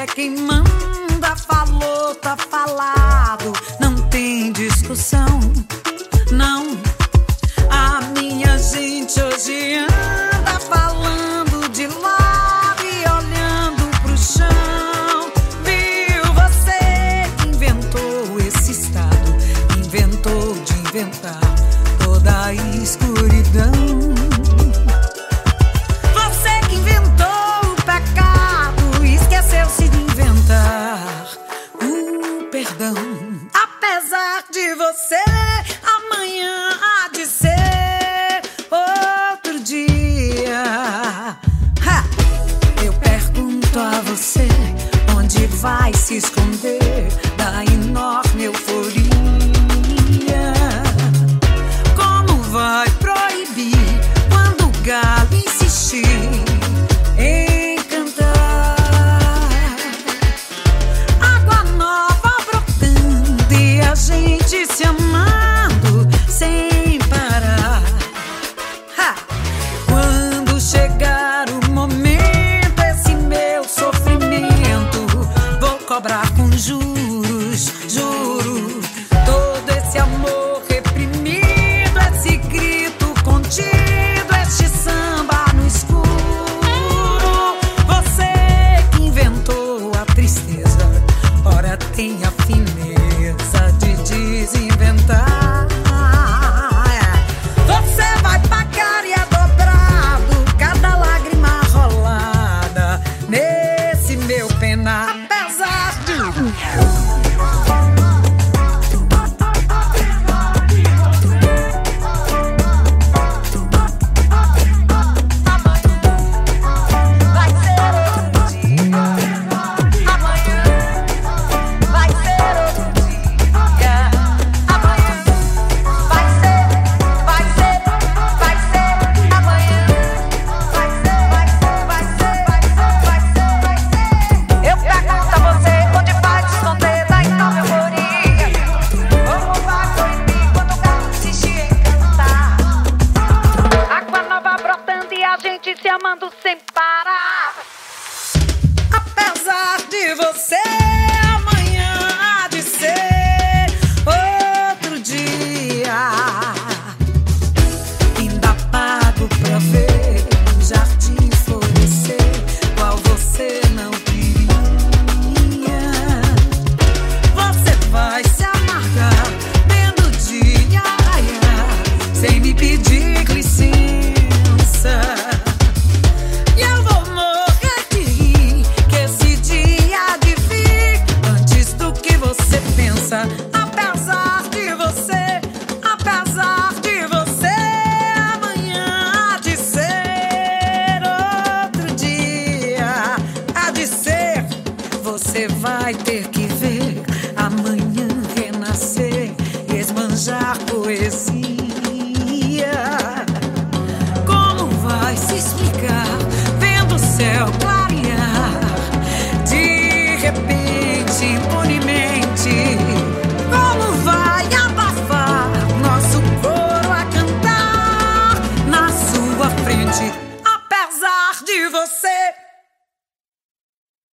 quem manda, falou, tá falado, não tem discussão, não. A minha gente hoje anda falando de lado e olhando pro chão. Viu você que inventou esse estado, inventou de inventar toda a escuridão. Você que inventou o pecado, esqueceu-se de inventar o perdão. Apesar de você, amanhã há de ser outro dia. Eu pergunto a você, onde vai se esconder da enorme euforia? Como vai proibir quando o galo insistir em cantar? Água nova brotando e a gente se amando sem parar. Quando chegar o momento, esse meu sofrimento vou cobrar com juros, juro. Todo esse amor reprimido, esse grito contido, este samba no escuro. Você que inventou a tristeza, ora tem a fineza de desinventar. Você vai pagar e é dobrado cada lágrima rolada nesse meu penar. Apesar de se amando sem parar. Apesar de você, amanhã há de ser outro dia. Ainda pago pra ver o jardim florescer, qual você não queria. Você vai se amargar vendo o dia raiar, sem me pedir licença. Apesar de você, amanhã há de ser outro dia. Há de ser, você vai ter que ver amanhã renascer e esbanjar poesia. Como vai se explicar vendo o céu clarear de repente, impunemente? Como vai abafar nosso coro a cantar na sua frente? Apesar de você.